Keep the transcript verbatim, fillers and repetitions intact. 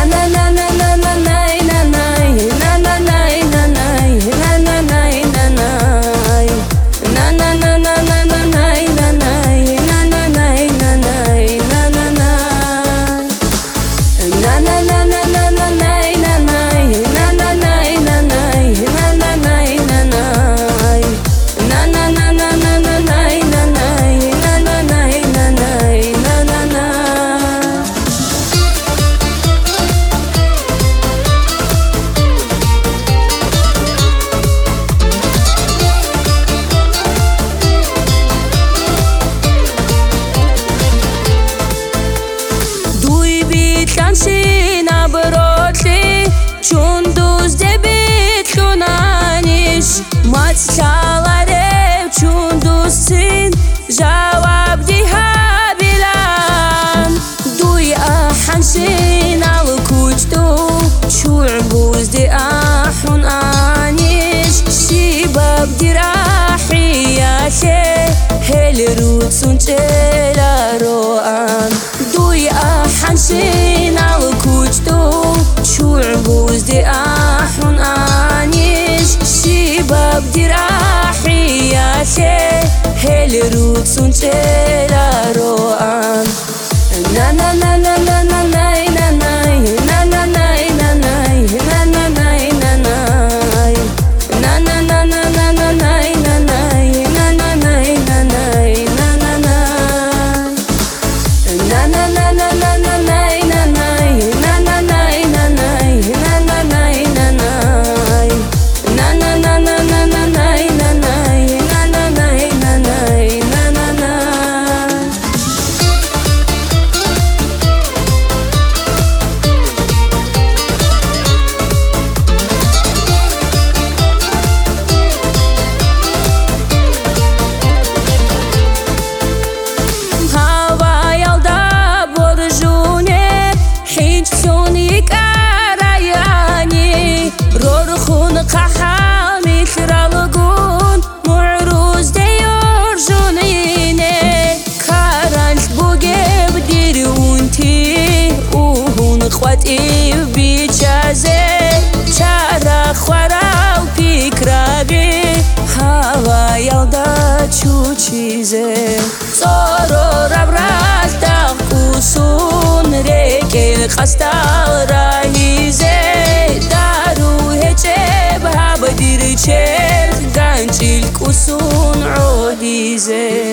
Maçlarım çunduzsin cevap diha bilan duy ahansin al kuçtu şu'buz di ahun anish şibab dirahiyate hel rutsun çelaroan duy ahansin al kuçtu şu'buz di ahun anish شباب دراحياتي هل روتسون تلا روان نا نا نا نا نا نا نا نا نا نا نا نا نا نا نا بيجازي شارع خورا وفكرابي هوا يلدا شو چيزي صورو ربراز تاقوسون ريكي خستال راهيزي دارو هجب هابدير چير غانجيل كوسون عوديزي